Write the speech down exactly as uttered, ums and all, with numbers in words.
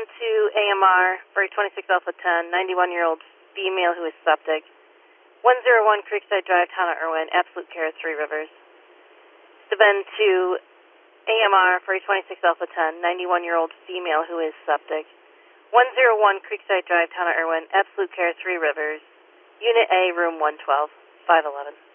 to A M R for a twenty-six Alpha ten, ninety-one-year-old female who is septic. one oh one Creekside Drive, Town of Irwin, absolute care, Three Rivers. Steuben to A M R for a twenty-six Alpha ten, ninety-one-year-old female who is septic. one oh one Creekside Drive, Town of Irwin, absolute care, Three Rivers. Unit A, room one twelve, five eleven.